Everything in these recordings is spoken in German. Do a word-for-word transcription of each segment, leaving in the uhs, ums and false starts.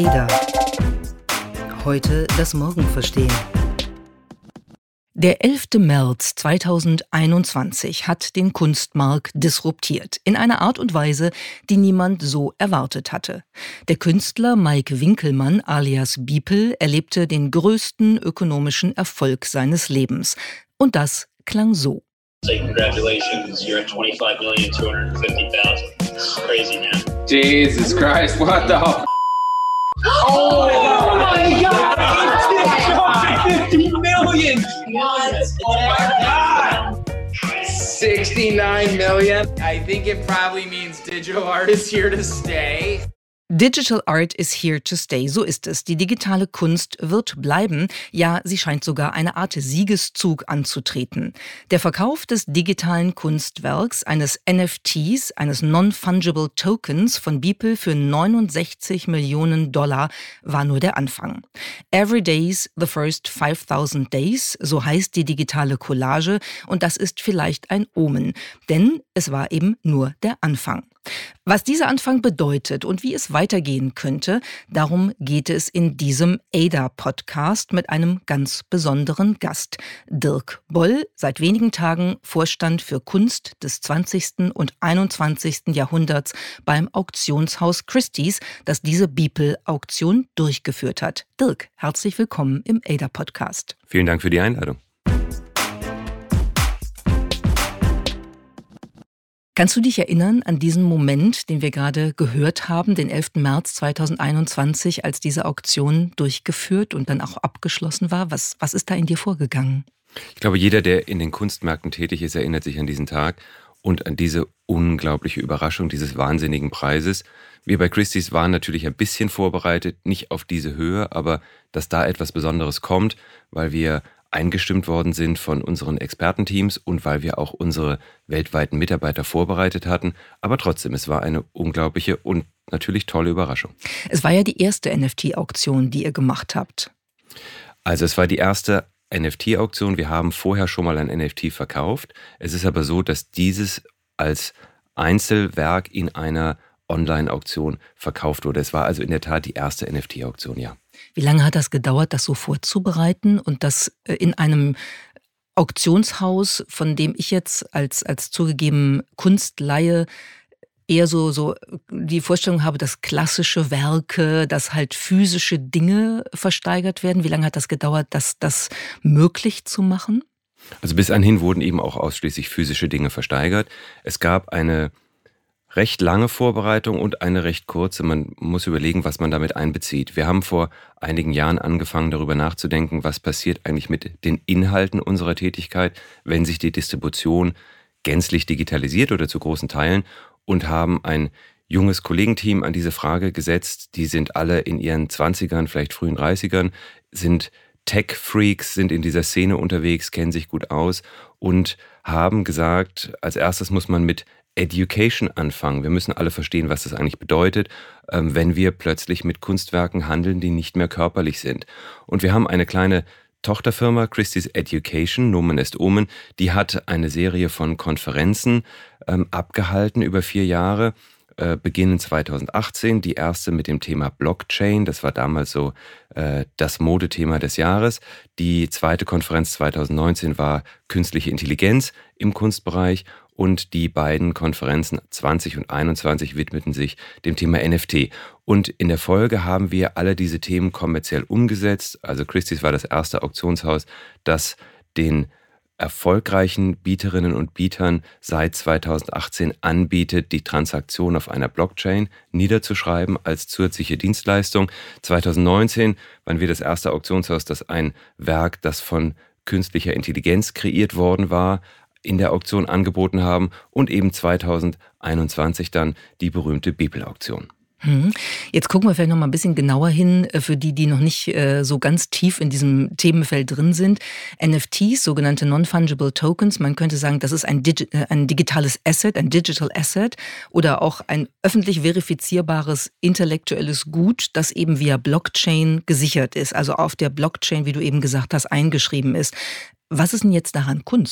Ada. Heute das Morgen verstehen. Der elfte März zweitausendeinundzwanzig hat den Kunstmarkt disruptiert, in einer Art und Weise, die niemand so erwartet hatte. Der Künstler Mike Winkelmann alias Beeple erlebte den größten ökonomischen Erfolg seines Lebens. Und das klang so. Say congratulations, you're at twenty-five million two hundred fifty thousand. It's crazy, man. Jesus Christ, what the f- Oh, oh my God! fifty million! What? Oh my God! sixty-nine million? I think it probably means digital art is here to stay. Digital Art is here to stay, so ist es. Die digitale Kunst wird bleiben. Ja, sie scheint sogar eine Art Siegeszug anzutreten. Der Verkauf des digitalen Kunstwerks, eines N F Ts, eines Non-Fungible Tokens von Beeple für neunundsechzig Millionen Dollar war nur der Anfang. Every Day's the First five thousand Days, so heißt die digitale Collage, und das ist vielleicht ein Omen, denn es war eben nur der Anfang. Was dieser Anfang bedeutet und wie es weitergehen könnte, darum geht es in diesem Ada-Podcast mit einem ganz besonderen Gast. Dirk Boll, seit wenigen Tagen Vorstand für Kunst des zwanzigsten und einundzwanzigsten Jahrhunderts beim Auktionshaus Christie's, das diese Beeple-Auktion durchgeführt hat. Dirk, herzlich willkommen im Ada-Podcast. Vielen Dank für die Einladung. Kannst du dich erinnern an diesen Moment, den wir gerade gehört haben, den elften März zweitausendeinundzwanzig, als diese Auktion durchgeführt und dann auch abgeschlossen war? Was, was ist da in dir vorgegangen? Ich glaube, jeder, der in den Kunstmärkten tätig ist, erinnert sich an diesen Tag und an diese unglaubliche Überraschung dieses wahnsinnigen Preises. Wir bei Christie's waren natürlich ein bisschen vorbereitet, nicht auf diese Höhe, aber dass da etwas Besonderes kommt, weil wir eingestimmt worden sind von unseren Expertenteams und weil wir auch unsere weltweiten Mitarbeiter vorbereitet hatten. Aber trotzdem, es war eine unglaubliche und natürlich tolle Überraschung. Es war ja die erste N F T-Auktion, die ihr gemacht habt. Also es war die erste N F T-Auktion. Wir haben vorher schon mal ein N F T verkauft. Es ist aber so, dass dieses als Einzelwerk in einer Online-Auktion verkauft wurde. Es war also in der Tat die erste N F T-Auktion, ja. Wie lange hat das gedauert, das so vorzubereiten und das in einem Auktionshaus, von dem ich jetzt als, als zugegeben Kunstleihe eher so, so die Vorstellung habe, dass klassische Werke, dass halt physische Dinge versteigert werden? Wie lange hat das gedauert, das, das möglich zu machen? Also bis anhin wurden eben auch ausschließlich physische Dinge versteigert. Es gab eine recht lange Vorbereitung und eine recht kurze. Man muss überlegen, was man damit einbezieht. Wir haben vor einigen Jahren angefangen, darüber nachzudenken, was passiert eigentlich mit den Inhalten unserer Tätigkeit, wenn sich die Distribution gänzlich digitalisiert oder zu großen Teilen, und haben ein junges Kollegenteam an diese Frage gesetzt. Die sind alle in ihren zwanzigern, vielleicht frühen dreißigern, sind Tech-Freaks, sind in dieser Szene unterwegs, kennen sich gut aus und haben gesagt, als erstes muss man mit Education anfangen. Wir müssen alle verstehen, was das eigentlich bedeutet, wenn wir plötzlich mit Kunstwerken handeln, die nicht mehr körperlich sind. Und wir haben eine kleine Tochterfirma, Christie's Education, Nomen est Omen, die hat eine Serie von Konferenzen ähm, abgehalten über vier Jahre, äh, beginnend zweitausendachtzehn, die erste mit dem Thema Blockchain, das war damals so äh, das Modethema des Jahres. Die zweite Konferenz zweitausendneunzehn war Künstliche Intelligenz im Kunstbereich. Und die beiden Konferenzen zwanzig und einundzwanzig widmeten sich dem Thema N F T. Und in der Folge haben wir alle diese Themen kommerziell umgesetzt. Also Christie's war das erste Auktionshaus, das den erfolgreichen Bieterinnen und Bietern seit zweitausendachtzehn anbietet, die Transaktion auf einer Blockchain niederzuschreiben als zusätzliche Dienstleistung. zweitausendneunzehn waren wir das erste Auktionshaus, das ein Werk, das von künstlicher Intelligenz kreiert worden war, in der Auktion angeboten haben, und eben zweitausendeinundzwanzig dann die berühmte Beeple-Auktion. Jetzt gucken wir vielleicht noch mal ein bisschen genauer hin, für die, die noch nicht äh, so ganz tief in diesem Themenfeld drin sind. N F Ts, sogenannte Non-Fungible Tokens, man könnte sagen, das ist ein, Digi- ein digitales Asset, ein Digital Asset oder auch ein öffentlich verifizierbares intellektuelles Gut, das eben via Blockchain gesichert ist, also auf der Blockchain, wie du eben gesagt hast, eingeschrieben ist. Was ist denn jetzt daran Kunst?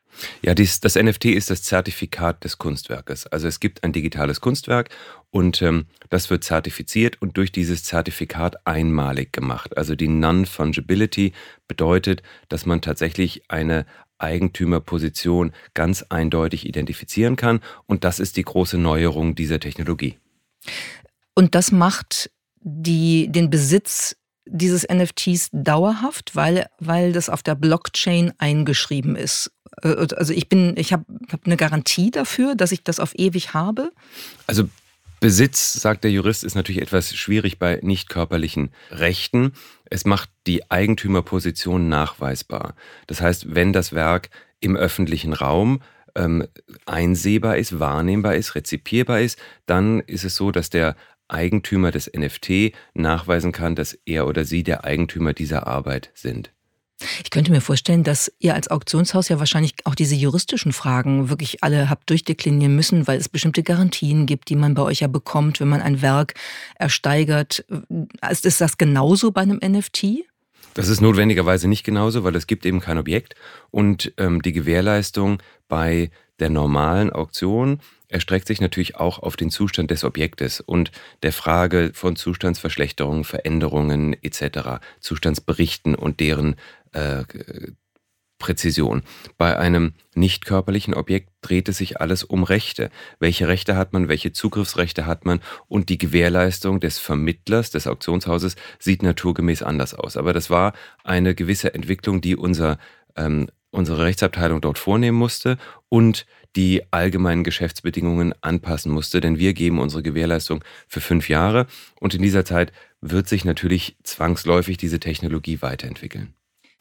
Ja, dies, das N F T ist das Zertifikat des Kunstwerkes. Also es gibt ein digitales Kunstwerk und ähm, das wird zertifiziert und durch dieses Zertifikat einmalig gemacht. Also die Non-Fungibility bedeutet, dass man tatsächlich eine Eigentümerposition ganz eindeutig identifizieren kann und das ist die große Neuerung dieser Technologie. Und das macht die, den Besitz dieses N F Ts dauerhaft, weil, weil das auf der Blockchain eingeschrieben ist. Also ich bin, ich habe hab eine Garantie dafür, dass ich das auf ewig habe? Also Besitz, sagt der Jurist, ist natürlich etwas schwierig bei nicht körperlichen Rechten. Es macht die Eigentümerposition nachweisbar. Das heißt, wenn das Werk im öffentlichen Raum ähm, einsehbar ist, wahrnehmbar ist, rezipierbar ist, dann ist es so, dass der Eigentümer des N F T nachweisen kann, dass er oder sie der Eigentümer dieser Arbeit sind. Ich könnte mir vorstellen, dass ihr als Auktionshaus ja wahrscheinlich auch diese juristischen Fragen wirklich alle habt durchdeklinieren müssen, weil es bestimmte Garantien gibt, die man bei euch ja bekommt, wenn man ein Werk ersteigert. Ist das genauso bei einem N F T? Das ist notwendigerweise nicht genauso, weil es gibt eben kein Objekt und ähm, die Gewährleistung bei der normalen Auktion erstreckt sich natürlich auch auf den Zustand des Objektes und der Frage von Zustandsverschlechterungen, Veränderungen et cetera, Zustandsberichten und deren äh, Präzision. Bei einem nicht körperlichen Objekt dreht es sich alles um Rechte. Welche Rechte hat man, welche Zugriffsrechte hat man und die Gewährleistung des Vermittlers, des Auktionshauses sieht naturgemäß anders aus. Aber das war eine gewisse Entwicklung, die unser ähm, unsere Rechtsabteilung dort vornehmen musste und die allgemeinen Geschäftsbedingungen anpassen musste, denn wir geben unsere Gewährleistung für fünf Jahre und in dieser Zeit wird sich natürlich zwangsläufig diese Technologie weiterentwickeln.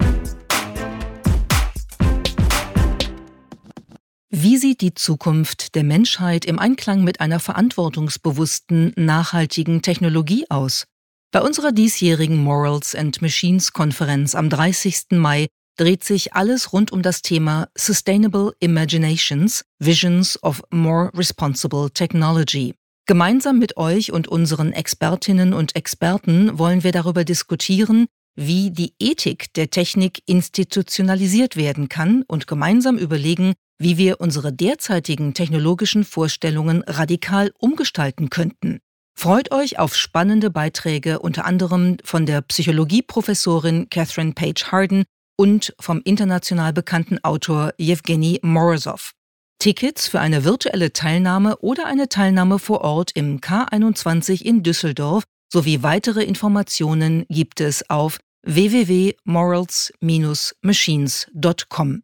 Wie sieht die Zukunft der Menschheit im Einklang mit einer verantwortungsbewussten, nachhaltigen Technologie aus? Bei unserer diesjährigen Morals and Machines Konferenz am dreißigsten Mai dreht sich alles rund um das Thema Sustainable Imaginations, Visions of More Responsible Technology. Gemeinsam mit euch und unseren Expertinnen und Experten wollen wir darüber diskutieren, wie die Ethik der Technik institutionalisiert werden kann und gemeinsam überlegen, wie wir unsere derzeitigen technologischen Vorstellungen radikal umgestalten könnten. Freut euch auf spannende Beiträge, unter anderem von der Psychologieprofessorin Catherine Page Harden und vom international bekannten Autor Jewgeni Morozov. Tickets für eine virtuelle Teilnahme oder eine Teilnahme vor Ort im K einundzwanzig in Düsseldorf sowie weitere Informationen gibt es auf w w w punkt morals dash machines punkt com.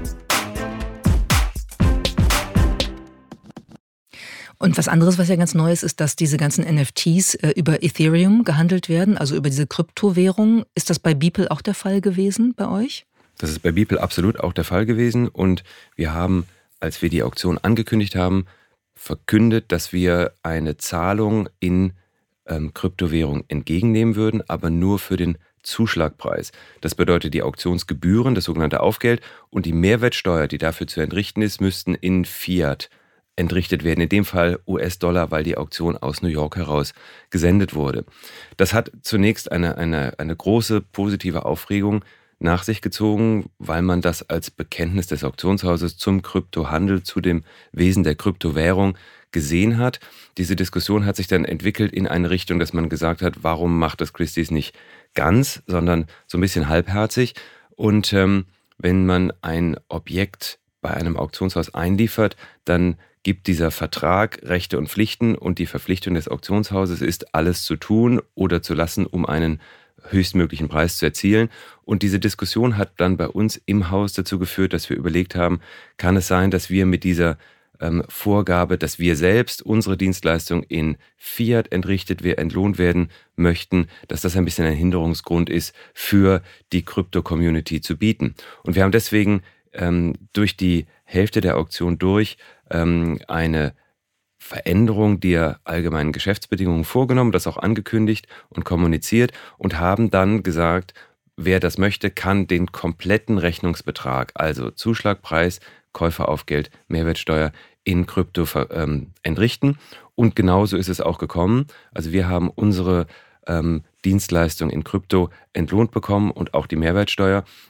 Und was anderes, was ja ganz neu ist, ist, dass diese ganzen N F Ts äh, über Ethereum gehandelt werden, also über diese Kryptowährung. Ist das bei Beeple auch der Fall gewesen bei euch? Das ist bei Beeple absolut auch der Fall gewesen und wir haben, als wir die Auktion angekündigt haben, verkündet, dass wir eine Zahlung in ähm, Kryptowährung entgegennehmen würden, aber nur für den Zuschlagpreis. Das bedeutet, die Auktionsgebühren, das sogenannte Aufgeld und die Mehrwertsteuer, die dafür zu entrichten ist, müssten in Fiat entrichtet werden, in dem Fall U S-Dollar, weil die Auktion aus New York heraus gesendet wurde. Das hat zunächst eine, eine, eine große positive Aufregung nach sich gezogen, weil man das als Bekenntnis des Auktionshauses zum Kryptohandel, zu dem Wesen der Kryptowährung gesehen hat. Diese Diskussion hat sich dann entwickelt in eine Richtung, dass man gesagt hat, warum macht das Christie's nicht ganz, sondern so ein bisschen halbherzig. Und ähm, wenn man ein Objekt bei einem Auktionshaus einliefert, dann gibt dieser Vertrag Rechte und Pflichten und die Verpflichtung des Auktionshauses ist, alles zu tun oder zu lassen, um einen höchstmöglichen Preis zu erzielen. Und diese Diskussion hat dann bei uns im Haus dazu geführt, dass wir überlegt haben, kann es sein, dass wir mit dieser ähm, Vorgabe, dass wir selbst unsere Dienstleistung in Fiat entrichtet, wir entlohnt werden möchten, dass das ein bisschen ein Hinderungsgrund ist, für die Krypto-Community zu bieten. Und wir haben deswegen ähm, durch die Hälfte der Auktion durch ähm, eine Veränderung der allgemeinen Geschäftsbedingungen vorgenommen, das auch angekündigt und kommuniziert und haben dann gesagt, wer das möchte, kann den kompletten Rechnungsbetrag, also Zuschlagpreis, Käuferaufgeld, Mehrwertsteuer in Krypto ähm, entrichten. Und genauso ist es auch gekommen. Also wir haben unsere ähm, Dienstleistung in Krypto entlohnt bekommen und auch die Mehrwertsteuer.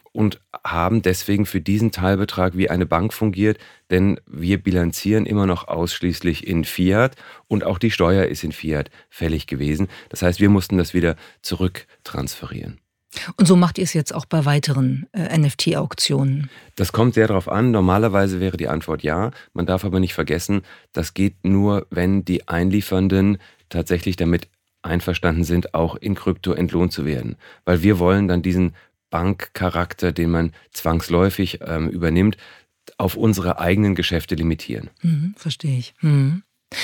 und haben deswegen für diesen Teilbetrag wie eine Bank fungiert, denn wir bilanzieren immer noch ausschließlich in Fiat und auch die Steuer ist in Fiat fällig gewesen. Das heißt, wir mussten das wieder zurücktransferieren. Und so macht ihr es jetzt auch bei weiteren äh, N F T-Auktionen? Das kommt sehr darauf an. Normalerweise wäre die Antwort ja. Man darf aber nicht vergessen, das geht nur, wenn die Einliefernden tatsächlich damit einverstanden sind, auch in Krypto entlohnt zu werden. Weil wir wollen dann diesen Bankcharakter, den man zwangsläufig ähm, übernimmt, auf unsere eigenen Geschäfte limitieren. Hm, verstehe ich. Hm.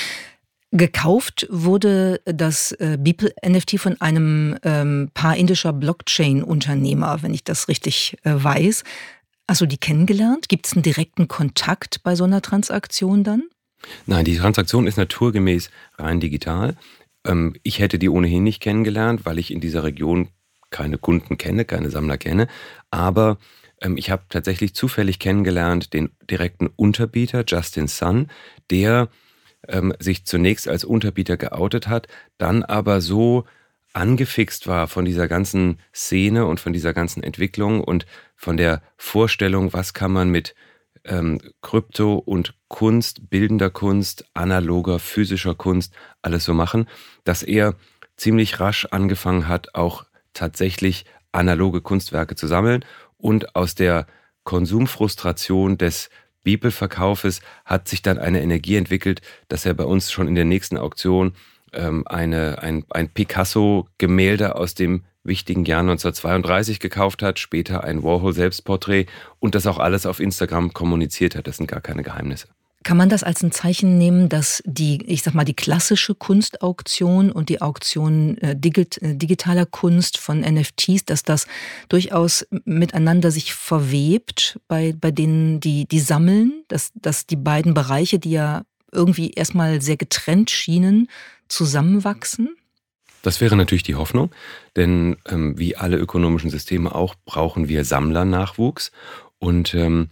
Gekauft wurde das äh, Beeple N F T von einem ähm, Paar indischer Blockchain-Unternehmer, wenn ich das richtig äh, weiß. Hast du die kennengelernt? Gibt es einen direkten Kontakt bei so einer Transaktion dann? Nein, die Transaktion ist naturgemäß rein digital. Ähm, ich hätte die ohnehin nicht kennengelernt, weil ich in dieser Region keine Kunden kenne, keine Sammler kenne. Aber ähm, ich habe tatsächlich zufällig kennengelernt den direkten Unterbieter, Justin Sun, der ähm, sich zunächst als Unterbieter geoutet hat, dann aber so angefixt war von dieser ganzen Szene und von dieser ganzen Entwicklung und von der Vorstellung, was kann man mit ähm, Krypto und Kunst, bildender Kunst, analoger, physischer Kunst alles so machen, dass er ziemlich rasch angefangen hat, auch tatsächlich analoge Kunstwerke zu sammeln und aus der Konsumfrustration des Beeple-Verkaufes hat sich dann eine Energie entwickelt, dass er bei uns schon in der nächsten Auktion ähm, eine, ein, ein Picasso-Gemälde aus dem wichtigen Jahr neunzehnhundertzweiunddreißig gekauft hat, später ein Warhol-Selbstporträt und das auch alles auf Instagram kommuniziert hat. Das sind gar keine Geheimnisse. Kann man das als ein Zeichen nehmen, dass die, ich sag mal, die klassische Kunstauktion und die Auktion äh, digit, äh, digitaler Kunst von N F Ts, dass das durchaus miteinander sich verwebt bei, bei denen, die, die sammeln, dass, dass die beiden Bereiche, die ja irgendwie erstmal sehr getrennt schienen, zusammenwachsen? Das wäre natürlich die Hoffnung, denn ähm, wie alle ökonomischen Systeme auch, brauchen wir Sammlernachwuchs und ähm,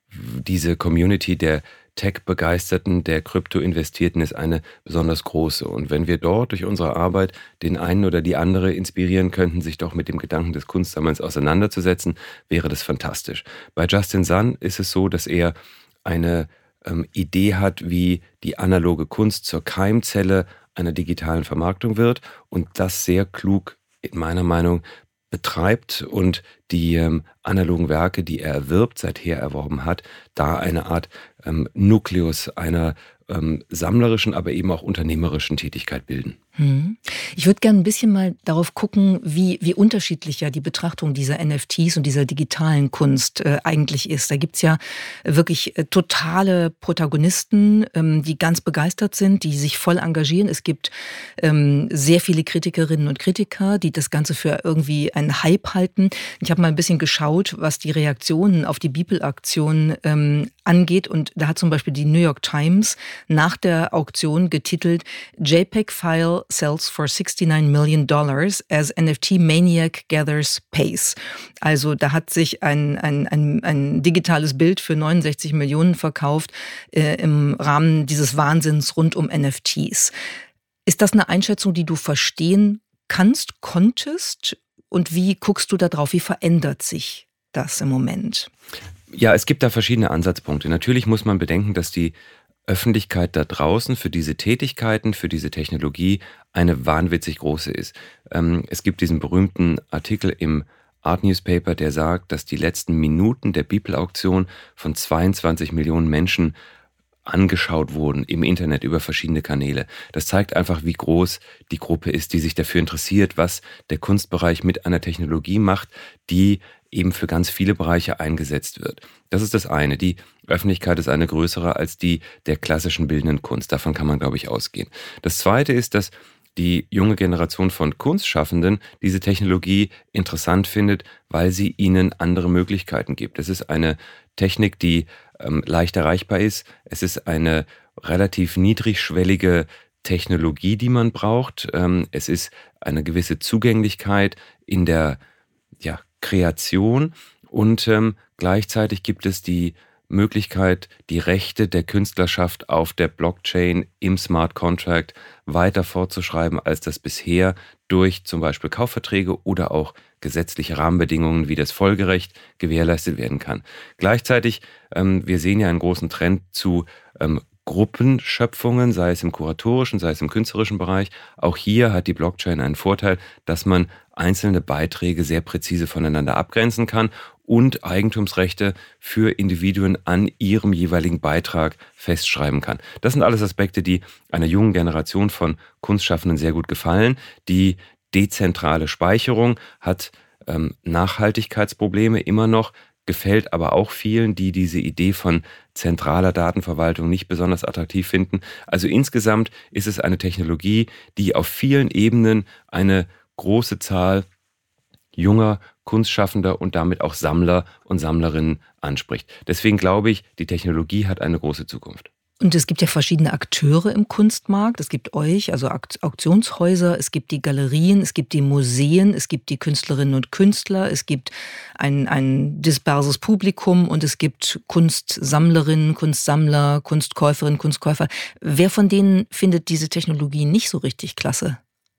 diese Community der Tech-Begeisterten, der Krypto-Investierten ist eine besonders große. Und wenn wir dort durch unsere Arbeit den einen oder die andere inspirieren könnten, sich doch mit dem Gedanken des Kunstsammelns auseinanderzusetzen, wäre das fantastisch. Bei Justin Sun ist es so, dass er eine ähm, Idee hat, wie die analoge Kunst zur Keimzelle einer digitalen Vermarktung wird und das sehr klug, in meiner Meinung, betreibt und die ähm, analogen Werke, die er erwirbt, seither erworben hat, da eine Art ähm, Nukleus einer ähm, sammlerischen, aber eben auch unternehmerischen Tätigkeit bilden. Hm. Ich würde gerne ein bisschen mal darauf gucken, wie, wie unterschiedlich ja die Betrachtung dieser N F Ts und dieser digitalen Kunst äh, eigentlich ist. Da gibt's ja wirklich äh, totale Protagonisten, ähm, die ganz begeistert sind, die sich voll engagieren. Es gibt ähm, sehr viele Kritikerinnen und Kritiker, die das Ganze für irgendwie einen Hype halten. Ich habe mal ein bisschen geschaut, was die Reaktionen auf die Beeple-Aktion ähm, angeht. Und da hat zum Beispiel die New York Times nach der Auktion getitelt JPEG-File sells for sixty-nine million dollars as N F T Maniac gathers pace. Also da hat sich ein, ein, ein, ein digitales Bild für neunundsechzig Millionen verkauft äh, im Rahmen dieses Wahnsinns rund um N F Ts. Ist das eine Einschätzung, die du verstehen kannst, konntest? Und wie guckst du da drauf? Wie verändert sich das im Moment? Ja, es gibt da verschiedene Ansatzpunkte. Natürlich muss man bedenken, dass die Öffentlichkeit da draußen für diese Tätigkeiten, für diese Technologie eine wahnwitzig große ist. Ähm, es gibt diesen berühmten Artikel im Art Newspaper, der sagt, dass die letzten Minuten der Beeple-Auktion von zweiundzwanzig Millionen Menschen angeschaut wurden im Internet über verschiedene Kanäle. Das zeigt einfach, wie groß die Gruppe ist, die sich dafür interessiert, was der Kunstbereich mit einer Technologie macht, die eben für ganz viele Bereiche eingesetzt wird. Das ist das eine. Die Öffentlichkeit ist eine größere als die der klassischen bildenden Kunst. Davon kann man, glaube ich, ausgehen. Das zweite ist, dass die junge Generation von Kunstschaffenden diese Technologie interessant findet, weil sie ihnen andere Möglichkeiten gibt. Es ist eine Technik, die ähm, leicht erreichbar ist. Es ist eine relativ niedrigschwellige Technologie, die man braucht. Ähm, es ist eine gewisse Zugänglichkeit in der ja, Kreation und ähm, gleichzeitig gibt es die Möglichkeit, die Rechte der Künstlerschaft auf der Blockchain im Smart Contract weiter fortzuschreiben, als das bisher durch zum Beispiel Kaufverträge oder auch gesetzliche Rahmenbedingungen, wie das folgerecht gewährleistet werden kann. Gleichzeitig, ähm, wir sehen ja einen großen Trend zu ähm, Gruppenschöpfungen, sei es im kuratorischen, sei es im künstlerischen Bereich. Auch hier hat die Blockchain einen Vorteil, dass man einzelne Beiträge sehr präzise voneinander abgrenzen kann und Eigentumsrechte für Individuen an ihrem jeweiligen Beitrag festschreiben kann. Das sind alles Aspekte, die einer jungen Generation von Kunstschaffenden sehr gut gefallen. Die dezentrale Speicherung hat ähm, Nachhaltigkeitsprobleme immer noch, gefällt aber auch vielen, die diese Idee von zentraler Datenverwaltung nicht besonders attraktiv finden. Also insgesamt ist es eine Technologie, die auf vielen Ebenen eine große Zahl junger Kunstschaffender und damit auch Sammler und Sammlerinnen anspricht. Deswegen glaube ich, die Technologie hat eine große Zukunft. Und es gibt ja verschiedene Akteure im Kunstmarkt. Es gibt euch, also Auktionshäuser, es gibt die Galerien, es gibt die Museen, es gibt die Künstlerinnen und Künstler, es gibt ein, ein disperses Publikum und es gibt Kunstsammlerinnen, Kunstsammler, Kunstkäuferinnen, Kunstkäufer. Wer von denen findet diese Technologie nicht so richtig klasse?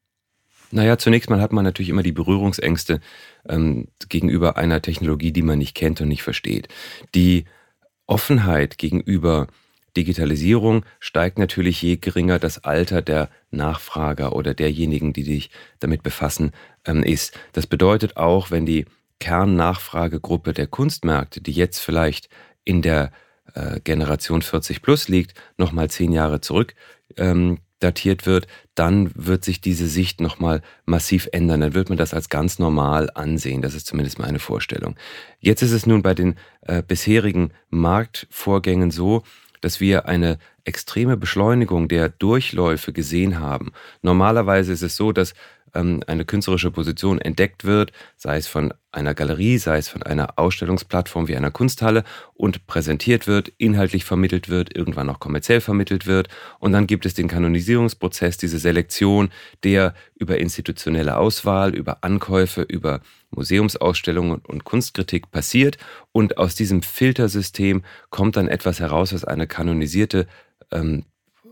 Naja, zunächst mal hat man natürlich immer die Berührungsängste ähm, gegenüber einer Technologie, die man nicht kennt und nicht versteht. Die Offenheit gegenüber Digitalisierung steigt natürlich, je geringer das Alter der Nachfrager oder derjenigen, die sich damit befassen, ähm, ist. Das bedeutet auch, wenn die Kernnachfragegruppe der Kunstmärkte, die jetzt vielleicht in der äh, Generation vierzig plus liegt, nochmal zehn Jahre zurück ähm, datiert wird, dann wird sich diese Sicht nochmal massiv ändern. Dann wird man das als ganz normal ansehen. Das ist zumindest meine Vorstellung. Jetzt ist es nun bei den äh, bisherigen Marktvorgängen so, dass wir eine extreme Beschleunigung der Durchläufe gesehen haben. Normalerweise ist es so, dass ähm, eine künstlerische Position entdeckt wird, sei es von einer Galerie, sei es von einer Ausstellungsplattform wie einer Kunsthalle und präsentiert wird, inhaltlich vermittelt wird, irgendwann auch kommerziell vermittelt wird. Und dann gibt es den Kanonisierungsprozess, diese Selektion, der über institutionelle Auswahl, über Ankäufe, über Museumsausstellungen und Kunstkritik passiert. Und aus diesem Filtersystem kommt dann etwas heraus, was eine kanonisierte ähm,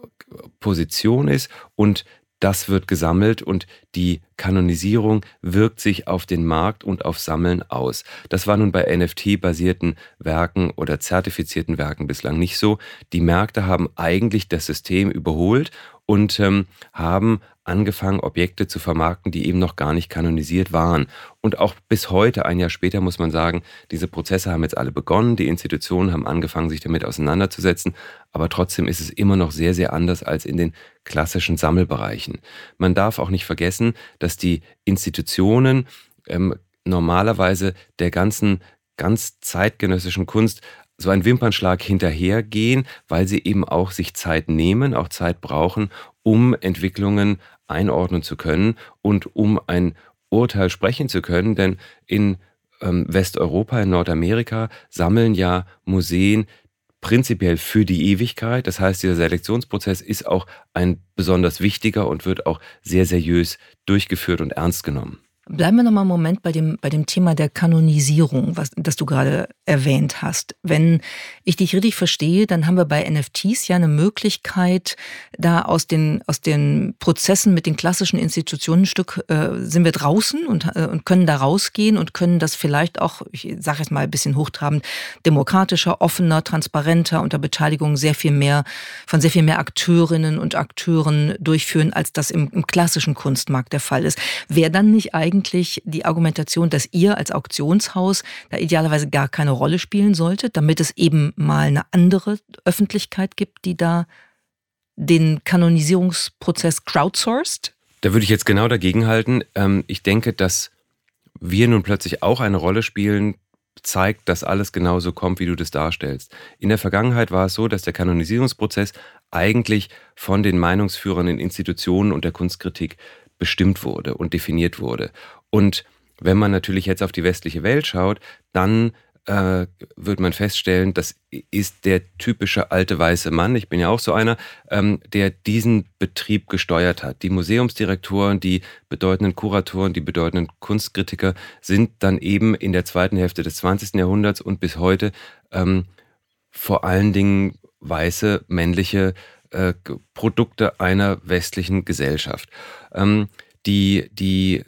Position ist, und das wird gesammelt und die Kanonisierung wirkt sich auf den Markt und auf Sammeln aus. Das war nun bei N F T-basierten Werken oder zertifizierten Werken bislang nicht so. Die Märkte haben eigentlich das System überholt und ähm, haben angefangen, Objekte zu vermarkten, die eben noch gar nicht kanonisiert waren. Und auch bis heute, ein Jahr später, muss man sagen, diese Prozesse haben jetzt alle begonnen, die Institutionen haben angefangen, sich damit auseinanderzusetzen, aber trotzdem ist es immer noch sehr, sehr anders als in den klassischen Sammelbereichen. Man darf auch nicht vergessen, dass die Institutionen ähm, normalerweise der ganzen, ganz zeitgenössischen Kunst so einen Wimpernschlag hinterhergehen, weil sie eben auch sich Zeit nehmen, auch Zeit brauchen, um Entwicklungen einordnen zu können und um ein Urteil sprechen zu können. Denn in ähm, Westeuropa, in Nordamerika sammeln ja Museen prinzipiell für die Ewigkeit. Das heißt, dieser Selektionsprozess ist auch ein besonders wichtiger und wird auch sehr seriös durchgeführt und ernst genommen. Bleiben wir noch mal einen Moment bei dem, bei dem Thema der Kanonisierung, was, das du gerade erwähnt hast. Wenn ich dich richtig verstehe, dann haben wir bei N F Ts ja eine Möglichkeit, da aus den, aus den Prozessen mit den klassischen Institutionen ein Stück äh, sind wir draußen und, äh, und können da rausgehen und können das vielleicht auch, ich sage jetzt mal ein bisschen hochtrabend, demokratischer, offener, transparenter, unter Beteiligung sehr viel mehr, von sehr viel mehr Akteurinnen und Akteuren durchführen, als das im, im klassischen Kunstmarkt der Fall ist. Wäre dann nicht eigentlich die Argumentation, dass ihr als Auktionshaus da idealerweise gar keine Rolle spielen solltet, damit es eben mal eine andere Öffentlichkeit gibt, die da den Kanonisierungsprozess crowdsourced? Da würde ich jetzt genau dagegen halten. Ich denke, dass wir nun plötzlich auch eine Rolle spielen, zeigt, dass alles genauso kommt, wie du das darstellst. In der Vergangenheit war es so, dass der Kanonisierungsprozess eigentlich von den meinungsführenden Institutionen und der Kunstkritik bestimmt wurde und definiert wurde. Und wenn man natürlich jetzt auf die westliche Welt schaut, dann äh, wird man feststellen, das ist der typische alte weiße Mann, ich bin ja auch so einer, ähm, der diesen Betrieb gesteuert hat. Die Museumsdirektoren, die bedeutenden Kuratoren, die bedeutenden Kunstkritiker sind dann eben in der zweiten Hälfte des zwanzigsten Jahrhunderts und bis heute ähm, vor allen Dingen weiße, männliche äh, Produkte einer westlichen Gesellschaft. Ähm, die, die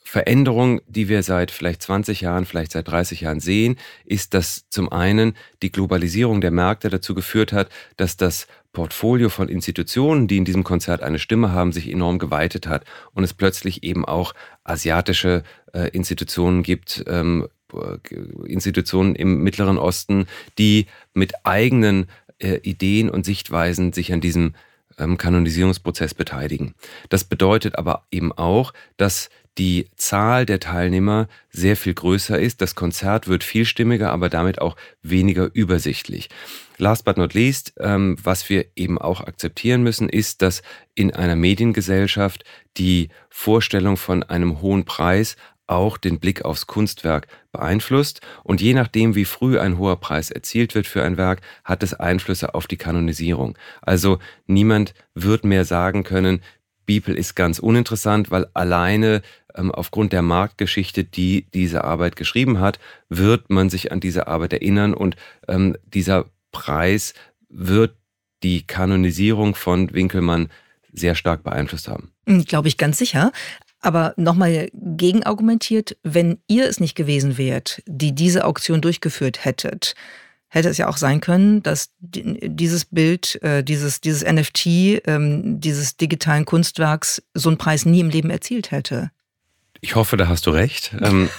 Veränderung, die wir seit vielleicht zwanzig Jahren, vielleicht seit dreißig Jahren sehen, ist, dass zum einen die Globalisierung der Märkte dazu geführt hat, dass das Portfolio von Institutionen, die in diesem Konzert eine Stimme haben, sich enorm geweitet hat und es plötzlich eben auch asiatische äh, Institutionen gibt, ähm, Institutionen im Mittleren Osten, die mit eigenen äh, Ideen und Sichtweisen sich an diesem ähm, Kanonisierungsprozess beteiligen. Das bedeutet aber eben auch, dass die Zahl der Teilnehmer sehr viel größer ist. Das Konzert wird vielstimmiger, aber damit auch weniger übersichtlich. Last but not least, ähm, was wir eben auch akzeptieren müssen, ist, dass in einer Mediengesellschaft die Vorstellung von einem hohen Preis auch den Blick aufs Kunstwerk beeinflusst. Und je nachdem, wie früh ein hoher Preis erzielt wird für ein Werk, hat es Einflüsse auf die Kanonisierung. Also niemand wird mehr sagen können, Beeple ist ganz uninteressant, weil alleine ähm, aufgrund der Marktgeschichte, die diese Arbeit geschrieben hat, wird man sich an diese Arbeit erinnern und ähm, dieser Preis wird die Kanonisierung von Winkelmann sehr stark beeinflusst haben. Glaube ich ganz sicher. Aber nochmal gegenargumentiert, wenn ihr es nicht gewesen wärt, die diese Auktion durchgeführt hättet, hätte es ja auch sein können, dass dieses Bild, dieses, dieses N F T, dieses digitalen Kunstwerks so einen Preis nie im Leben erzielt hätte. Ich hoffe, da hast du recht,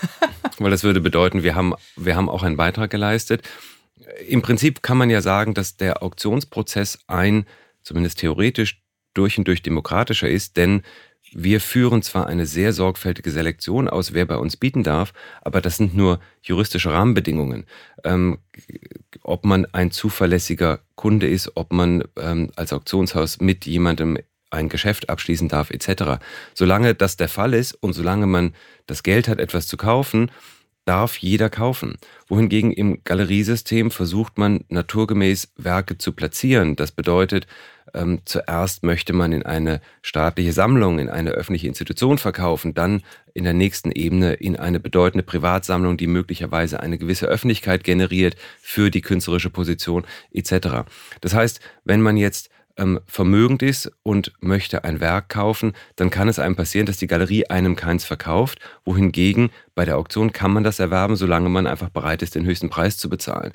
weil das würde bedeuten, wir haben, wir haben auch einen Beitrag geleistet. Im Prinzip kann man ja sagen, dass der Auktionsprozess ein, zumindest theoretisch, durch und durch demokratischer ist, denn wir führen zwar eine sehr sorgfältige Selektion aus, wer bei uns bieten darf, aber das sind nur juristische Rahmenbedingungen. Ähm, ob man ein zuverlässiger Kunde ist, ob man ähm, als Auktionshaus mit jemandem ein Geschäft abschließen darf, et cetera. Solange das der Fall ist und solange man das Geld hat, etwas zu kaufen, darf jeder kaufen. Wohingegen im Galeriesystem versucht man naturgemäß Werke zu platzieren. Das bedeutet, ähm, zuerst möchte man in eine staatliche Sammlung, in eine öffentliche Institution verkaufen, dann in der nächsten Ebene in eine bedeutende Privatsammlung, die möglicherweise eine gewisse Öffentlichkeit generiert für die künstlerische Position et cetera. Das heißt, wenn man jetzt ähm, vermögend ist und möchte ein Werk kaufen, dann kann es einem passieren, dass die Galerie einem keins verkauft, wohingegen bei der Auktion kann man das erwerben, solange man einfach bereit ist, den höchsten Preis zu bezahlen.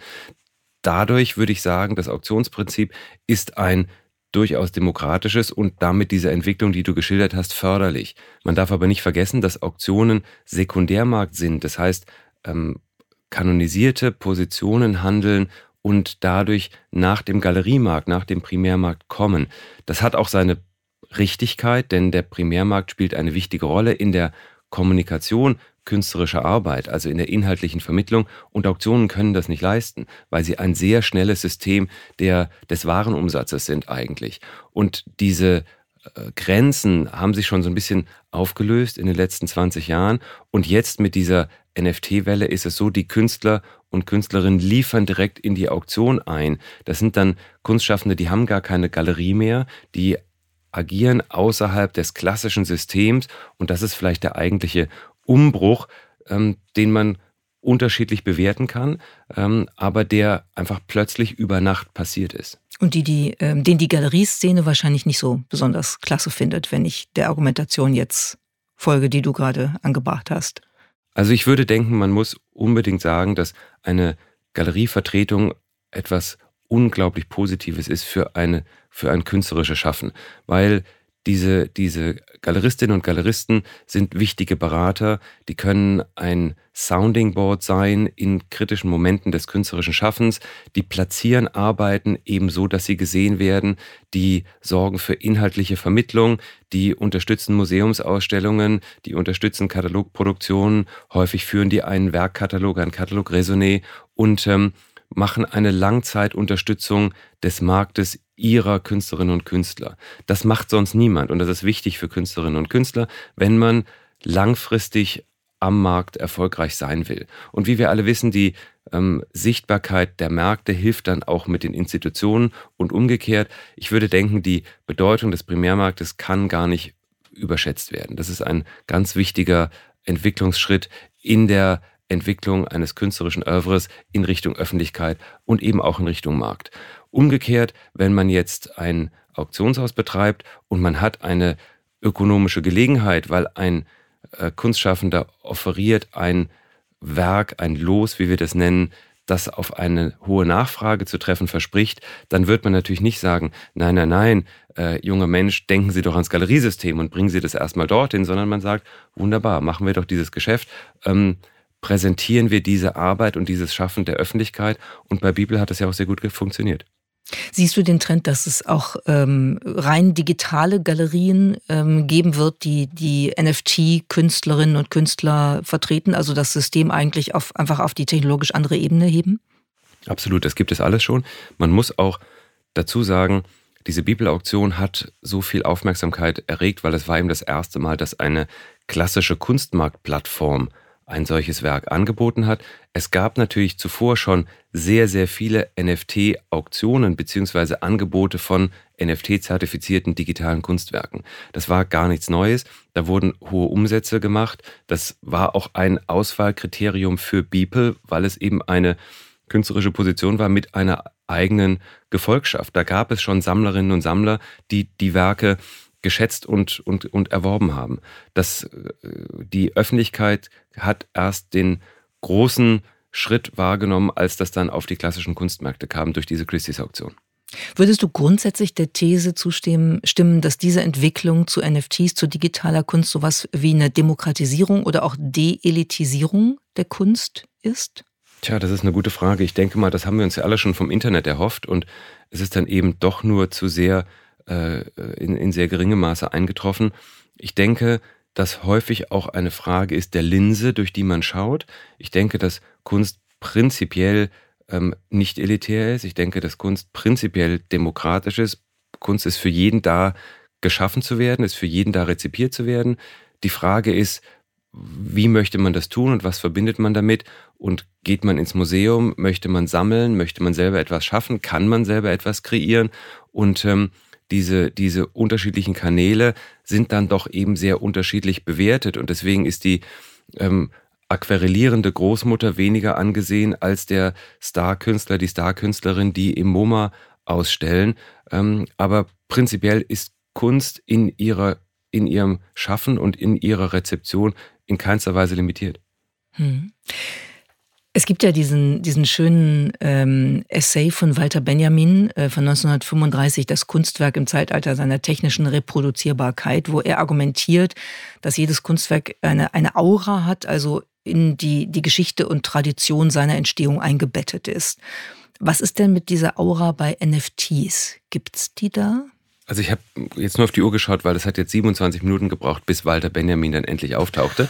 Dadurch würde ich sagen, das Auktionsprinzip ist ein durchaus demokratisches und damit diese Entwicklung, die du geschildert hast, förderlich. Man darf aber nicht vergessen, dass Auktionen Sekundärmarkt sind. Das heißt, ähm, kanonisierte Positionen handeln und dadurch nach dem Galeriemarkt, nach dem Primärmarkt kommen. Das hat auch seine Richtigkeit, denn der Primärmarkt spielt eine wichtige Rolle in der Kommunikation künstlerischer Arbeit, also in der inhaltlichen Vermittlung, und Auktionen können das nicht leisten, weil sie ein sehr schnelles System der, des Warenumsatzes sind eigentlich. Und diese äh, Grenzen haben sich schon so ein bisschen aufgelöst in den letzten zwanzig Jahren und jetzt mit dieser N F T-Welle ist es so, die Künstler und Künstlerinnen liefern direkt in die Auktion ein. Das sind dann Kunstschaffende, die haben gar keine Galerie mehr, die agieren außerhalb des klassischen Systems und das ist vielleicht der eigentliche Umbruch, ähm, den man unterschiedlich bewerten kann, ähm, aber der einfach plötzlich über Nacht passiert ist. Und die, die, ähm, den die Galerieszene wahrscheinlich nicht so besonders klasse findet, wenn ich der Argumentation jetzt folge, die du gerade angebracht hast. Also ich würde denken, man muss unbedingt sagen, dass eine Galerievertretung etwas unglaublich Positives ist für eine für ein künstlerisches Schaffen, weil diese diese Galeristinnen und Galeristen sind wichtige Berater, die können ein Sounding Board sein in kritischen Momenten des künstlerischen Schaffens, die platzieren Arbeiten ebenso, dass sie gesehen werden, die sorgen für inhaltliche Vermittlung, die unterstützen Museumsausstellungen, die unterstützen Katalogproduktionen, häufig führen die einen Werkkatalog, ein Katalog-Raisonné und ähm, machen eine Langzeitunterstützung des Marktes ihrer Künstlerinnen und Künstler. Das macht sonst niemand und das ist wichtig für Künstlerinnen und Künstler, wenn man langfristig am Markt erfolgreich sein will. Und wie wir alle wissen, die ähm, Sichtbarkeit der Märkte hilft dann auch mit den Institutionen und umgekehrt. Ich würde denken, die Bedeutung des Primärmarktes kann gar nicht überschätzt werden. Das ist ein ganz wichtiger Entwicklungsschritt in der Entwicklung eines künstlerischen Œuvres in Richtung Öffentlichkeit und eben auch in Richtung Markt. Umgekehrt, wenn man jetzt ein Auktionshaus betreibt und man hat eine ökonomische Gelegenheit, weil ein äh, Kunstschaffender offeriert ein Werk, ein Los, wie wir das nennen, das auf eine hohe Nachfrage zu treffen verspricht, dann wird man natürlich nicht sagen, nein, nein, nein, äh, junger Mensch, denken Sie doch ans Galeriesystem und bringen Sie das erstmal dorthin, sondern man sagt, wunderbar, machen wir doch dieses Geschäft, ähm, präsentieren wir diese Arbeit und dieses Schaffen der Öffentlichkeit, und bei Bibel hat das ja auch sehr gut funktioniert. Siehst du den Trend, dass es auch ähm, rein digitale Galerien ähm, geben wird, die die N F T-Künstlerinnen und Künstler vertreten, also das System eigentlich auf, einfach auf die technologisch andere Ebene heben? Absolut, das gibt es alles schon. Man muss auch dazu sagen, diese Bibel-Auktion hat so viel Aufmerksamkeit erregt, weil es war eben das erste Mal, dass eine klassische Kunstmarktplattform ein solches Werk angeboten hat. Es gab natürlich zuvor schon sehr, sehr viele N F T-Auktionen bzw. Angebote von N F T-zertifizierten digitalen Kunstwerken. Das war gar nichts Neues. Da wurden hohe Umsätze gemacht. Das war auch ein Auswahlkriterium für Beeple, weil es eben eine künstlerische Position war mit einer eigenen Gefolgschaft. Da gab es schon Sammlerinnen und Sammler, die die Werke geschätzt und, und, und erworben haben. Das, die Öffentlichkeit hat erst den großen Schritt wahrgenommen, als das dann auf die klassischen Kunstmärkte kam durch diese Christie's-Auktion. Würdest du grundsätzlich der These zustimmen, stimmen, dass diese Entwicklung zu N F Ts, zu digitaler Kunst sowas wie eine Demokratisierung oder auch Deelitisierung der Kunst ist? Tja, das ist eine gute Frage. Ich denke mal, das haben wir uns ja alle schon vom Internet erhofft, und es ist dann eben doch nur zu sehr In, in sehr geringem Maße eingetroffen. Ich denke, dass häufig auch eine Frage ist der Linse, durch die man schaut. Ich denke, dass Kunst prinzipiell ähm, nicht elitär ist. Ich denke, dass Kunst prinzipiell demokratisch ist. Kunst ist für jeden da, geschaffen zu werden, ist für jeden da, rezipiert zu werden. Die Frage ist, wie möchte man das tun und was verbindet man damit? Und geht man ins Museum? Möchte man sammeln? Möchte man selber etwas schaffen? Kann man selber etwas kreieren? Und ähm, Diese, diese unterschiedlichen Kanäle sind dann doch eben sehr unterschiedlich bewertet, und deswegen ist die ähm, aquarellierende Großmutter weniger angesehen als der Starkünstler, die Starkünstlerin, die im MoMA ausstellen. Ähm, aber prinzipiell ist Kunst in ihrer, in ihrem Schaffen und in ihrer Rezeption in keinster Weise limitiert. Hm. Es gibt ja diesen, diesen schönen ähm, Essay von Walter Benjamin äh, von neunzehnhundertfünfunddreißig, das Kunstwerk im Zeitalter seiner technischen Reproduzierbarkeit, wo er argumentiert, dass jedes Kunstwerk eine, eine Aura hat, also in die, die Geschichte und Tradition seiner Entstehung eingebettet ist. Was ist denn mit dieser Aura bei N F Ts? Gibt's die da? Also ich habe jetzt nur auf die Uhr geschaut, weil es hat jetzt siebenundzwanzig Minuten gebraucht, bis Walter Benjamin dann endlich auftauchte.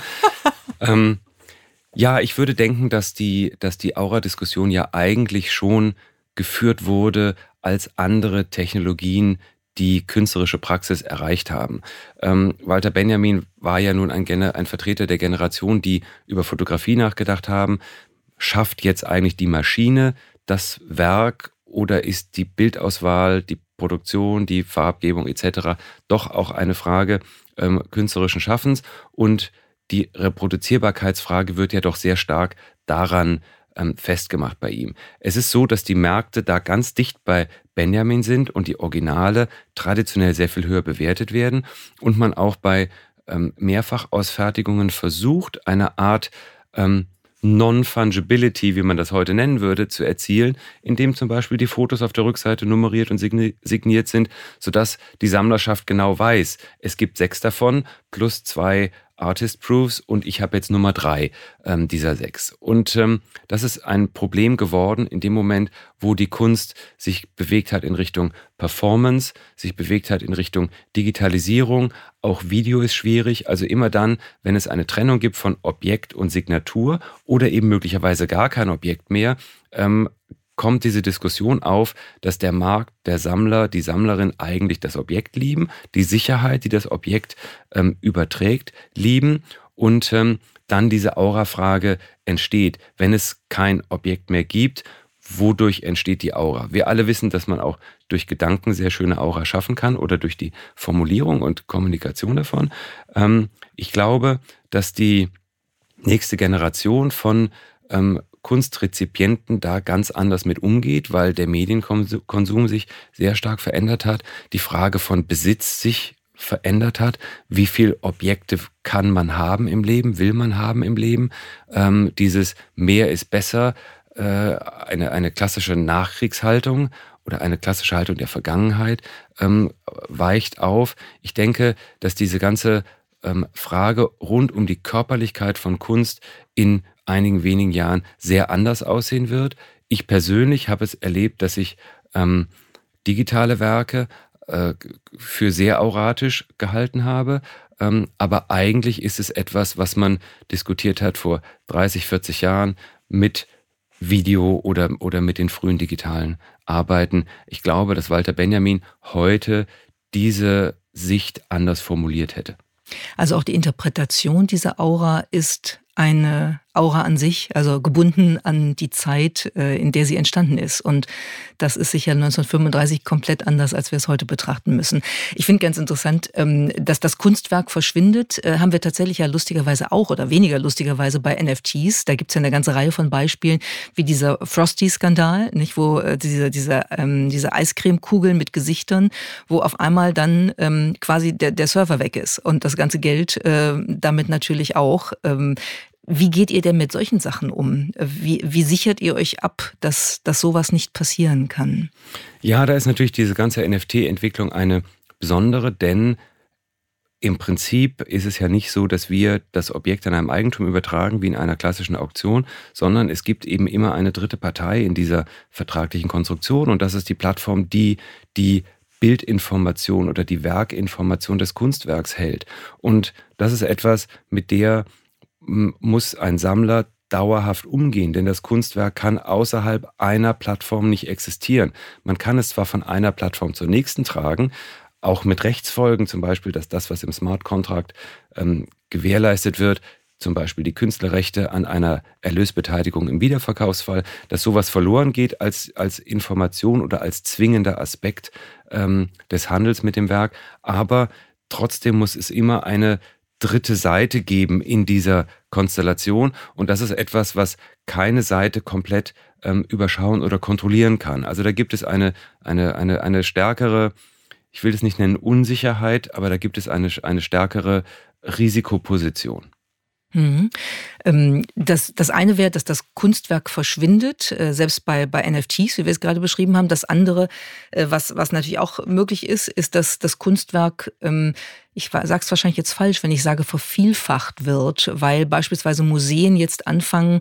ähm, Ja, ich würde denken, dass die, dass die Aura-Diskussion ja eigentlich schon geführt wurde, als andere Technologien die künstlerische Praxis erreicht haben. Ähm, Walter Benjamin war ja nun ein, ein Vertreter der Generation, die über Fotografie nachgedacht haben. Schafft jetzt eigentlich die Maschine das Werk, oder ist die Bildauswahl, die Produktion, die Farbgebung et cetera doch auch eine Frage ähm, künstlerischen Schaffens? Und die Reproduzierbarkeitsfrage wird ja doch sehr stark daran ähm, festgemacht bei ihm. Es ist so, dass die Märkte da ganz dicht bei Benjamin sind und die Originale traditionell sehr viel höher bewertet werden, und man auch bei ähm, Mehrfachausfertigungen versucht, eine Art ähm, Non-Fungibility, wie man das heute nennen würde, zu erzielen, indem zum Beispiel die Fotos auf der Rückseite nummeriert und signiert sind, sodass die Sammlerschaft genau weiß, es gibt sechs davon plus zwei Artist Proofs und ich habe jetzt Nummer drei ähm, dieser sechs. Und ähm, das ist ein Problem geworden in dem Moment, wo die Kunst sich bewegt hat in Richtung Performance, sich bewegt hat in Richtung Digitalisierung. Auch Video ist schwierig. Also immer dann, wenn es eine Trennung gibt von Objekt und Signatur oder eben möglicherweise gar kein Objekt mehr, ähm, kommt diese Diskussion auf, dass der Markt, der Sammler, die Sammlerin eigentlich das Objekt lieben, die Sicherheit, die das Objekt ähm, überträgt, lieben, und ähm, dann diese Aura-Frage entsteht. Wenn es kein Objekt mehr gibt, wodurch entsteht die Aura? Wir alle wissen, dass man auch durch Gedanken sehr schöne Aura schaffen kann oder durch die Formulierung und Kommunikation davon. Ähm, ich glaube, dass die nächste Generation von ähm, Kunstrezipienten da ganz anders mit umgeht, weil der Medienkonsum sich sehr stark verändert hat. Die Frage von Besitz sich verändert hat. Wie viele Objekte kann man haben im Leben, will man haben im Leben? Ähm, dieses mehr ist besser, äh, eine, eine klassische Nachkriegshaltung oder eine klassische Haltung der Vergangenheit ähm, weicht auf. Ich denke, dass diese ganze ähm, Frage rund um die Körperlichkeit von Kunst in einigen wenigen Jahren sehr anders aussehen wird. Ich persönlich habe es erlebt, dass ich ähm, digitale Werke äh, für sehr auratisch gehalten habe. Ähm, aber eigentlich ist es etwas, was man diskutiert hat vor dreißig, vierzig Jahren mit Video oder, oder mit den frühen digitalen Arbeiten. Ich glaube, dass Walter Benjamin heute diese Sicht anders formuliert hätte. Also auch die Interpretation dieser Aura ist eine Aura an sich, also gebunden an die Zeit, in der sie entstanden ist. Und das ist sicher neunzehnhundertfünfunddreißig komplett anders, als wir es heute betrachten müssen. Ich finde ganz interessant, dass das Kunstwerk verschwindet, haben wir tatsächlich ja lustigerweise auch oder weniger lustigerweise bei N F Ts. Da gibt es ja eine ganze Reihe von Beispielen, wie dieser Frosty-Skandal, nicht, wo diese, diese, diese Eiscremekugeln mit Gesichtern, wo auf einmal dann ähm, quasi der, der Server weg ist und das ganze Geld äh, damit natürlich auch. Ähm, Wie geht ihr denn mit solchen Sachen um? Wie, wie sichert ihr euch ab, dass, dass sowas nicht passieren kann? Ja, da ist natürlich diese ganze N F T-Entwicklung eine besondere, denn im Prinzip ist es ja nicht so, dass wir das Objekt an einem Eigentum übertragen, wie in einer klassischen Auktion, sondern es gibt eben immer eine dritte Partei in dieser vertraglichen Konstruktion und das ist die Plattform, die die Bildinformation oder die Werkinformation des Kunstwerks hält. Und das ist etwas, mit der muss ein Sammler dauerhaft umgehen, denn das Kunstwerk kann außerhalb einer Plattform nicht existieren. Man kann es zwar von einer Plattform zur nächsten tragen, auch mit Rechtsfolgen, zum Beispiel, dass das, was im Smart Contract ähm, gewährleistet wird, zum Beispiel die Künstlerrechte an einer Erlösbeteiligung im Wiederverkaufsfall, dass sowas verloren geht als, als Information oder als zwingender Aspekt ähm, des Handels mit dem Werk. Aber trotzdem muss es immer eine dritte Seite geben in dieser Konstellation und das ist etwas, was keine Seite komplett ähm, überschauen oder kontrollieren kann. Also da gibt es eine, eine, eine, eine stärkere, ich will es nicht nennen Unsicherheit, aber da gibt es eine, eine stärkere Risikoposition. Mhm. Das, das eine wäre, dass das Kunstwerk verschwindet, selbst bei, bei N F Ts, wie wir es gerade beschrieben haben. Das andere, was, was natürlich auch möglich ist, ist, dass das Kunstwerk, ich sage es wahrscheinlich jetzt falsch, wenn ich sage, vervielfacht wird, weil beispielsweise Museen jetzt anfangen,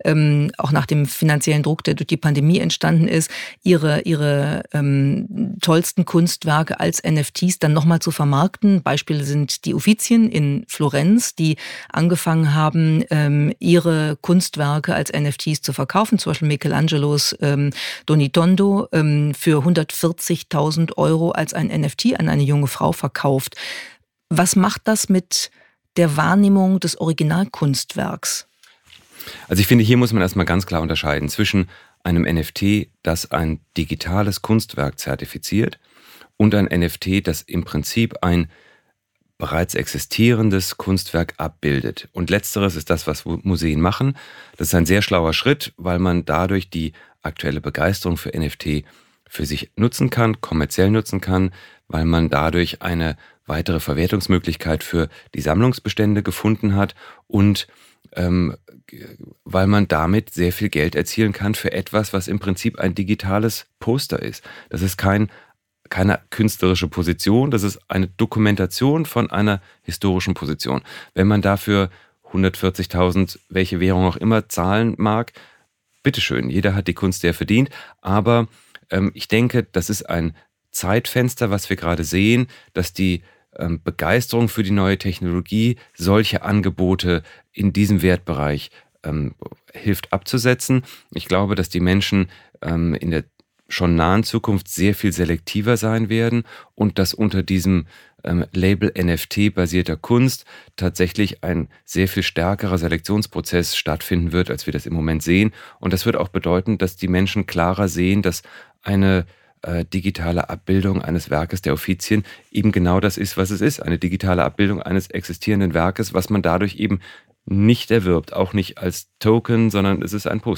auch nach dem finanziellen Druck, der durch die Pandemie entstanden ist, ihre, ihre ähm, tollsten Kunstwerke als N F Ts dann nochmal zu vermarkten. Beispiele sind die Uffizien in Florenz, die angefangen haben, ähm, ihre Kunstwerke als N F Ts zu verkaufen, zum Beispiel Michelangelos ähm, Donitondo ähm, für hundertvierzigtausend Euro als ein N F T an eine junge Frau verkauft. Was macht das mit der Wahrnehmung des Originalkunstwerks? Also ich finde, hier muss man erstmal ganz klar unterscheiden zwischen einem N F T, das ein digitales Kunstwerk zertifiziert, und ein N F T, das im Prinzip ein bereits existierendes Kunstwerk abbildet. Und letzteres ist das, was Museen machen. Das ist ein sehr schlauer Schritt, weil man dadurch die aktuelle Begeisterung für N F T für sich nutzen kann, kommerziell nutzen kann, weil man dadurch eine weitere Verwertungsmöglichkeit für die Sammlungsbestände gefunden hat und ähm, weil man damit sehr viel Geld erzielen kann für etwas, was im Prinzip ein digitales Poster ist. Das ist kein, keine künstlerische Position, das ist eine Dokumentation von einer historischen Position. Wenn man dafür hundertvierzigtausend, welche Währung auch immer, zahlen mag, bitteschön, jeder hat die Kunst, der verdient, aber ähm, ich denke, das ist ein Zeitfenster, was wir gerade sehen, dass die ähm, Begeisterung für die neue Technologie solche Angebote in diesem Wertbereich ähm, hilft abzusetzen. Ich glaube, dass die Menschen ähm, in der schon nahen Zukunft sehr viel selektiver sein werden und dass unter diesem ähm, Label N F T-basierter Kunst tatsächlich ein sehr viel stärkerer Selektionsprozess stattfinden wird, als wir das im Moment sehen. Und das wird auch bedeuten, dass die Menschen klarer sehen, dass eine äh, digitale Abbildung eines Werkes der Uffizien eben genau das ist, was es ist. Eine digitale Abbildung eines existierenden Werkes, was man dadurch eben nicht erwirbt, auch nicht als Token, sondern es ist ein Poster.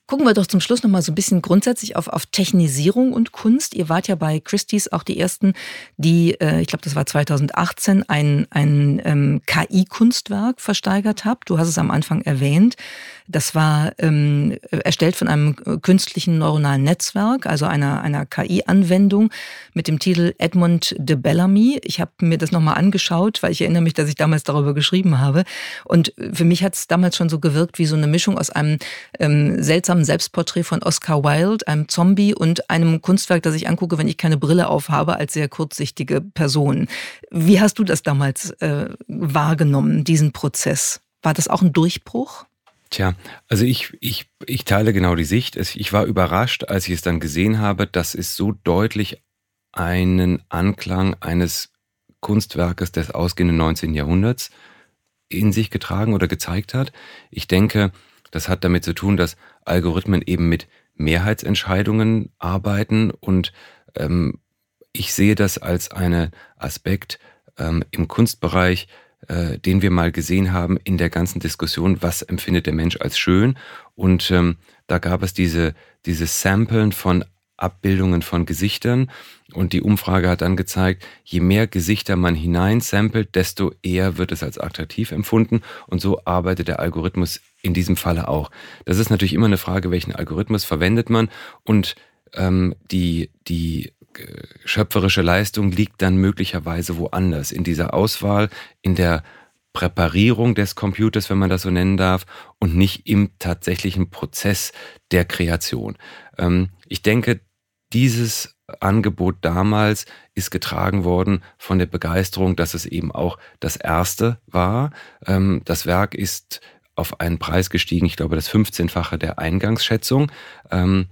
Gucken wir doch zum Schluss noch mal so ein bisschen grundsätzlich auf, auf Technisierung und Kunst. Ihr wart ja bei Christie's auch die Ersten, die, äh, ich glaube, das war zweitausendachtzehn, ein, ein ähm, K I-Kunstwerk versteigert habt. Du hast es am Anfang erwähnt. Das war ähm, erstellt von einem künstlichen neuronalen Netzwerk, also einer, einer K I-Anwendung mit dem Titel Edmond de Bellamy. Ich habe mir das nochmal angeschaut, weil ich erinnere mich, dass ich damals darüber geschrieben habe. Und für mich hat es damals schon so gewirkt wie so eine Mischung aus einem ähm, seltsamen Selbstporträt von Oscar Wilde, einem Zombie und einem Kunstwerk, das ich angucke, wenn ich keine Brille aufhabe, als sehr kurzsichtige Person. Wie hast du das damals äh, wahrgenommen, diesen Prozess? War das auch ein Durchbruch? Tja, also ich, ich, ich teile genau die Sicht. Ich war überrascht, als ich es dann gesehen habe, dass es so deutlich einen Anklang eines Kunstwerkes des ausgehenden neunzehnten Jahrhunderts in sich getragen oder gezeigt hat. Ich denke, das hat damit zu tun, dass Algorithmen eben mit Mehrheitsentscheidungen arbeiten und ähm, ich sehe das als einen Aspekt ähm, im Kunstbereich, äh, den wir mal gesehen haben in der ganzen Diskussion, was empfindet der Mensch als schön. Und ähm, da gab es diese, diese Samplen von Abbildungen von Gesichtern und die Umfrage hat dann gezeigt, je mehr Gesichter man hineinsampelt, desto eher wird es als attraktiv empfunden und so arbeitet der Algorithmus in diesem Falle auch. Das ist natürlich immer eine Frage, welchen Algorithmus verwendet man und ähm, die, die schöpferische Leistung liegt dann möglicherweise woanders, in dieser Auswahl, in der Präparierung des Computers, wenn man das so nennen darf, und nicht im tatsächlichen Prozess der Kreation. Ähm, ich denke, dieses Angebot damals ist getragen worden von der Begeisterung, dass es eben auch das erste war. Ähm, das Werk ist auf einen Preis gestiegen, ich glaube das fünfzehnfache der Eingangsschätzung. Ähm,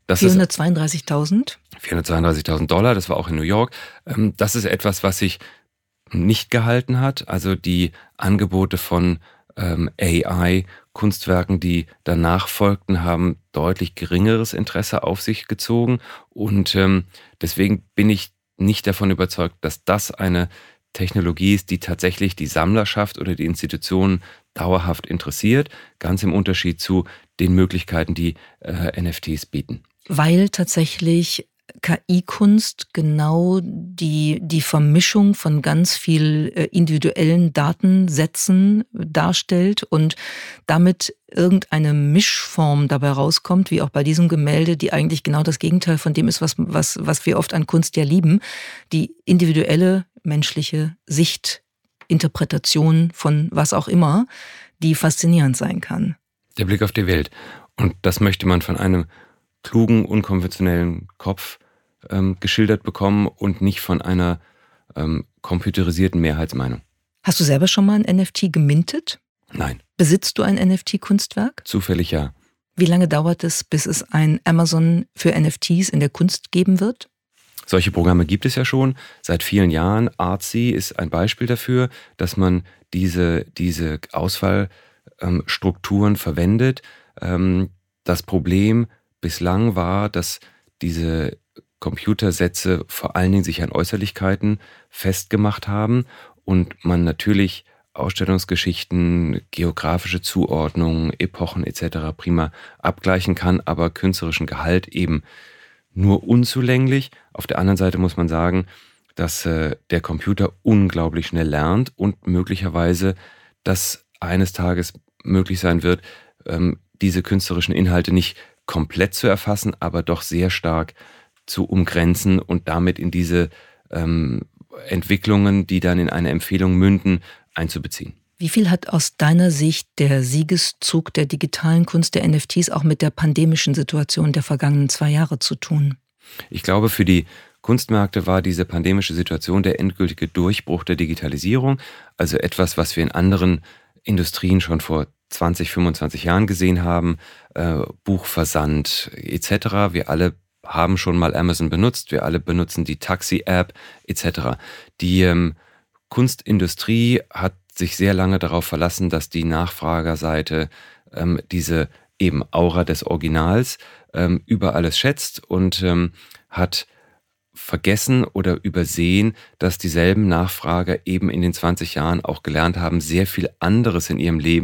vierhundertzweiunddreißigtausend? vierhundertzweiunddreißigtausend Dollar, das war auch in New York. Ähm, das ist etwas, was sich nicht gehalten hat. Also die Angebote von ähm, A I-Kunstwerken, die danach folgten, haben deutlich geringeres Interesse auf sich gezogen. Und ähm, deswegen bin ich nicht davon überzeugt, dass das eine Technologie ist, die tatsächlich die Sammlerschaft oder die Institutionen dauerhaft interessiert. Ganz im Unterschied zu den Möglichkeiten, die äh, N F Ts bieten. Weil tatsächlich K I-Kunst genau die, die Vermischung von ganz viel individuellen Datensätzen darstellt und damit irgendeine Mischform dabei rauskommt, wie auch bei diesem Gemälde, die eigentlich genau das Gegenteil von dem ist, was, was, was wir oft an Kunst ja lieben. Die individuelle menschliche Sicht, Interpretation von was auch immer, die faszinierend sein kann. Der Blick auf die Welt. Und das möchte man von einem klugen, unkonventionellen Kopf ähm, geschildert bekommen und nicht von einer ähm, computerisierten Mehrheitsmeinung. Hast du selber schon mal ein N F T gemintet? Nein. Besitzt du ein N F T-Kunstwerk? Zufällig ja. Wie lange dauert es, bis es ein Amazon für N F Ts in der Kunst geben wird? Solche Programme gibt es ja schon seit vielen Jahren. Artsy ist ein Beispiel dafür, dass man diese, diese Auswahlstrukturen ähm, verwendet. Ähm, das Problem bislang war, dass diese Computersätze vor allen Dingen sich an Äußerlichkeiten festgemacht haben und man natürlich Ausstellungsgeschichten, geografische Zuordnungen, Epochen et cetera prima abgleichen kann, aber künstlerischen Gehalt eben nur unzulänglich. Auf der anderen Seite muss man sagen, dass äh, der Computer unglaublich schnell lernt und möglicherweise, dass eines Tages möglich sein wird, ähm, diese künstlerischen Inhalte nicht komplett zu erfassen, aber doch sehr stark zu umgrenzen und damit in diese ähm, Entwicklungen, die dann in eine Empfehlung münden, einzubeziehen. Wie viel hat aus deiner Sicht der Siegeszug der digitalen Kunst, der N F Ts, auch mit der pandemischen Situation der vergangenen zwei Jahre zu tun? Ich glaube, für die Kunstmärkte war diese pandemische Situation der endgültige Durchbruch der Digitalisierung, also etwas, was wir in anderen Industrien schon vor zwanzig, fünfundzwanzig Jahren gesehen haben, äh, Buchversand et cetera. Wir alle haben schon mal Amazon benutzt, wir alle benutzen die Taxi-App et cetera. Die ähm, Kunstindustrie hat sich sehr lange darauf verlassen, dass die Nachfragerseite ähm, diese eben Aura des Originals ähm, über alles schätzt und ähm, hat vergessen oder übersehen, dass dieselben Nachfrager eben in den zwanzig Jahren auch gelernt haben, sehr viel anderes in ihrem Leben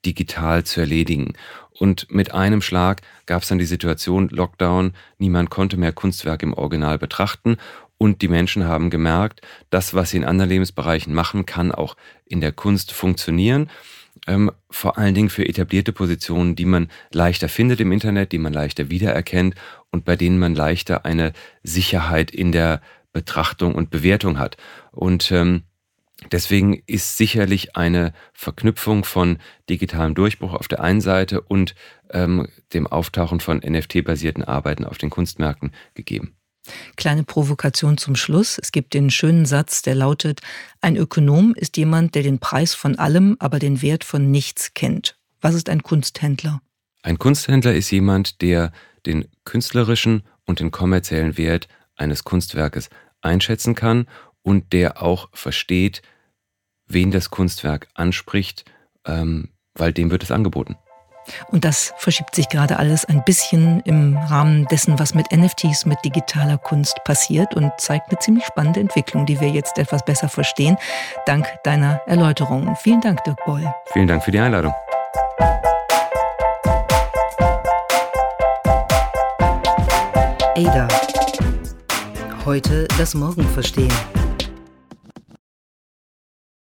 digital zu erledigen. Und mit einem Schlag gab es dann die Situation, Lockdown, niemand konnte mehr Kunstwerke im Original betrachten und die Menschen haben gemerkt, das, was sie in anderen Lebensbereichen machen, kann auch in der Kunst funktionieren. Ähm, vor allen Dingen für etablierte Positionen, die man leichter findet im Internet, die man leichter wiedererkennt und bei denen man leichter eine Sicherheit in der Betrachtung und Bewertung hat. Und ähm, deswegen ist sicherlich eine Verknüpfung von digitalem Durchbruch auf der einen Seite und ähm, dem Auftauchen von N F T-basierten Arbeiten auf den Kunstmärkten gegeben. Kleine Provokation zum Schluss. Es gibt den schönen Satz, der lautet: Ein Ökonom ist jemand, der den Preis von allem, aber den Wert von nichts kennt. Was ist ein Kunsthändler? Ein Kunsthändler ist jemand, der den künstlerischen und den kommerziellen Wert eines Kunstwerkes einschätzen kann und der auch versteht, wen das Kunstwerk anspricht, ähm, weil dem wird es angeboten. Und das verschiebt sich gerade alles ein bisschen im Rahmen dessen, was mit N F Ts, mit digitaler Kunst passiert und zeigt eine ziemlich spannende Entwicklung, die wir jetzt etwas besser verstehen, dank deiner Erläuterungen. Vielen Dank, Dirk Boll. Vielen Dank für die Einladung. Ada. Heute das Morgen verstehen.